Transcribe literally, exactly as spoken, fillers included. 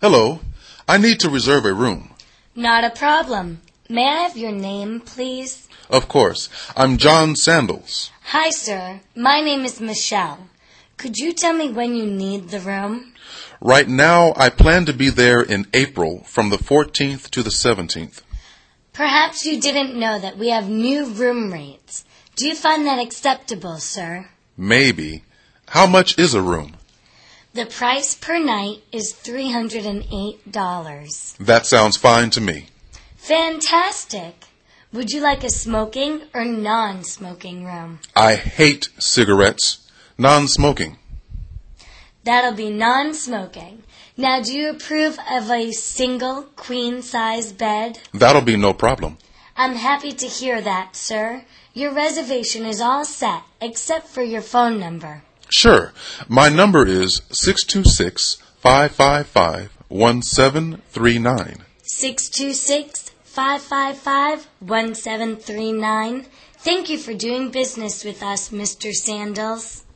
Hello. I need to reserve a room. Not a problem. May I have your name, please? Of course. I'm John Sandals. Hi, sir. My name is Michelle. Could you tell me when you need the room? Right now, I plan to be there in April from the fourteenth to the seventeenth. Perhaps you didn't know that we have new room rates. Do you find that acceptable, sir? Maybe. How much is a room? The price per night is three hundred eight dollars. That sounds fine to me. Fantastic. Would you like a smoking or non-smoking room? I hate cigarettes. Non-smoking. That'll be non-smoking. Now, do you approve of a single queen-size bed? That'll be no problem. I'm happy to hear that, sir. Your reservation is all set, except for your phone number. Sure. My number is six two six, five five five, one seven three nine. six two six, five five five, one seven three nine. Thank you for doing business with us, Mister Sandals.